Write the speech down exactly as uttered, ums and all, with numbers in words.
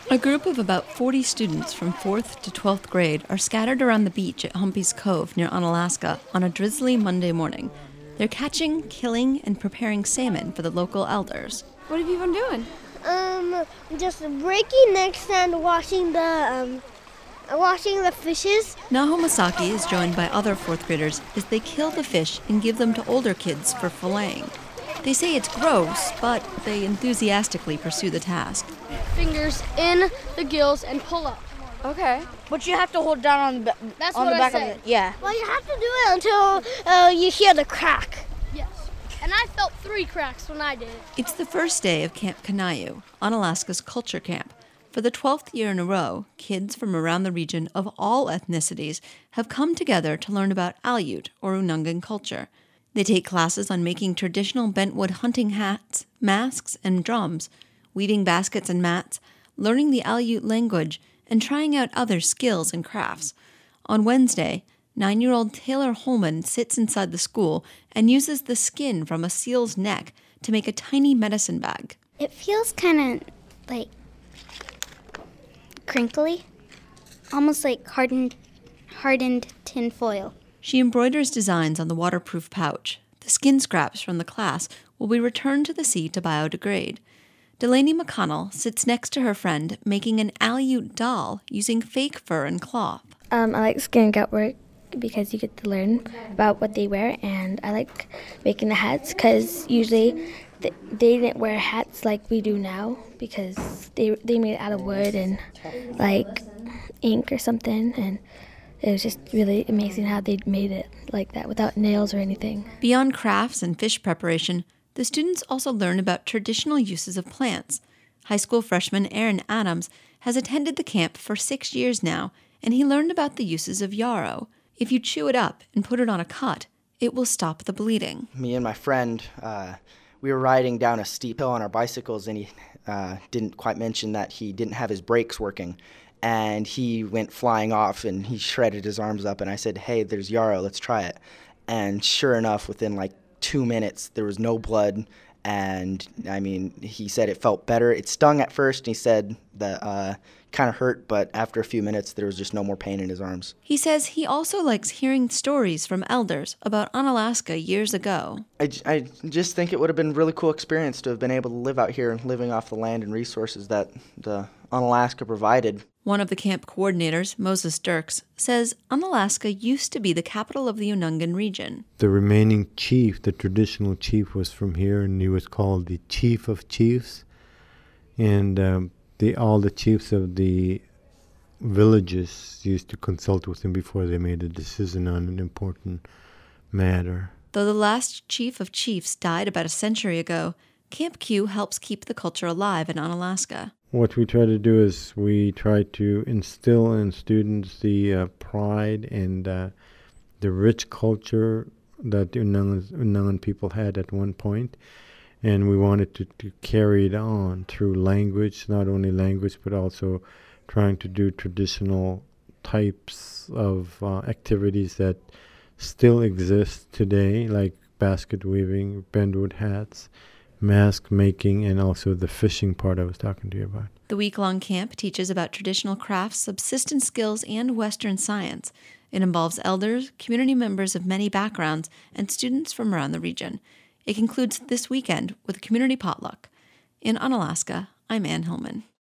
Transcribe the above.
A group of about forty students from fourth to twelfth grade are scattered around the beach at Humpy's Cove near Onalaska on a drizzly Monday morning. They're catching, killing, and preparing salmon for the local elders. What have you been doing? Um, just breaking necks and washing the um, washing the fishes. Naho Masaki is joined by other fourth graders as they kill the fish and give them to older kids for filleting. They say it's gross, but they enthusiastically pursue the task. Fingers in the gills and pull up. Okay. But you have to hold down on the, That's on what the I back said. of it. Yeah. Well, you have to do it until uh, you hear the crack. Yes. And I felt three cracks when I did it. It's the first day of Camp Kanayu, Onalaska's culture camp. For the twelfth year in a row, kids from around the region of all ethnicities have come together to learn about Aleut, or Unangan culture. They take classes on making traditional bentwood hunting hats, masks, and drums, weaving baskets and mats, learning the Aleut language, and trying out other skills and crafts. On Wednesday, nine-year-old Taylor Holman sits inside the school and uses the skin from a seal's neck to make a tiny medicine bag. It feels kind of like crinkly, almost like hardened, hardened tin foil. She embroiders designs on the waterproof pouch. The skin scraps from the class will be returned to the sea to biodegrade. Delaney McConnell sits next to her friend making an Aleut doll using fake fur and cloth. Um, I like skin and gut work because you get to learn about what they wear, and I like making the hats because usually th- they didn't wear hats like we do now because they they made it out of wood and like ink or something, and it was just really amazing how they made it like that without nails or anything. Beyond crafts and fish preparation, the students also learn about traditional uses of plants. High school freshman Aaron Adams has attended the camp for six years now, and he learned about the uses of yarrow. If you chew it up and put it on a cut, it will stop the bleeding. Me and my friend, uh, we were riding down a steep hill on our bicycles, and he uh, didn't quite mention that he didn't have his brakes working. And he went flying off, and he shredded his arms up, and I said, hey, there's yarrow, let's try it. And sure enough, within like two minutes, there was no blood, and I mean, he said it felt better. It stung at first, and he said that uh, kind of hurt, but after a few minutes, there was just no more pain in his arms. He says he also likes hearing stories from elders about Onalaska years ago. I, I just think it would have been a really cool experience to have been able to live out here and living off the land and resources that the Onalaska provided. One of the camp coordinators, Moses Dirks, says Onalaska used to be the capital of the Unangan region. The remaining chief, the traditional chief, was from here, and he was called the Chief of Chiefs. And um, the, all the chiefs of the villages used to consult with him before they made a decision on an important matter. Though the last chief of chiefs died about a century ago, Camp Q helps keep the culture alive in Onalaska. What we try to do is we try to instill in students the uh, pride and uh, the rich culture that the Unangan, Unangan people had at one point, and we wanted to, to carry it on through language, not only language, but also trying to do traditional types of uh, activities that still exist today, like basket weaving, bentwood hats, mask making, and also the fishing part I was talking to you about. The week-long camp teaches about traditional crafts, subsistence skills, and Western science. It involves elders, community members of many backgrounds, and students from around the region. It concludes this weekend with a community potluck. In Onalaska, I'm Ann Hillman.